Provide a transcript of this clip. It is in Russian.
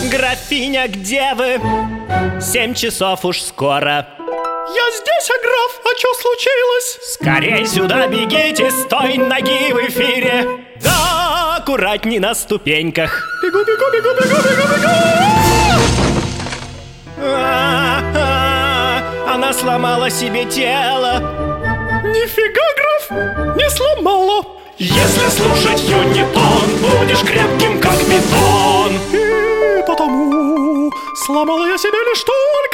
Графиня, где вы? 7 часов уж скоро. Я здесь, граф, а что случилось? Скорей сюда бегите, с той ноги в эфире. Да, аккуратней на ступеньках. Бегу, бегу, бегу, бегу, бегу, бегу! Она сломала себе тело. Нифига, граф, не сломала. Если слушать юнитон, будешь крепким, как бетон. И потому сломала я себе лишь только